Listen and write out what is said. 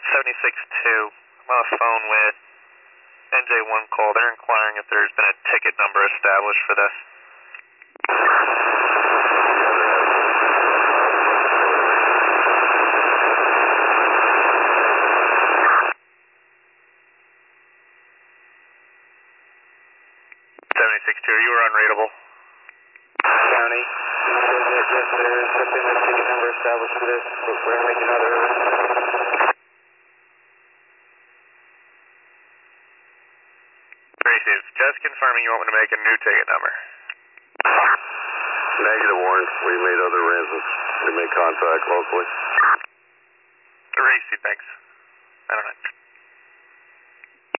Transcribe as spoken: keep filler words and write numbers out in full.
seventy-six two. I'm on the phone with N J one call. They're inquiring if there's been a ticket number established for this. seventy-six two, you were unreadable. County, yes, yes, there has been a ticket number established for this. We're going to make another. Tracy, just confirming you want me to make a new ticket number. Negative, Warren. We made other arrangements. We made contact locally. Tracy, thanks.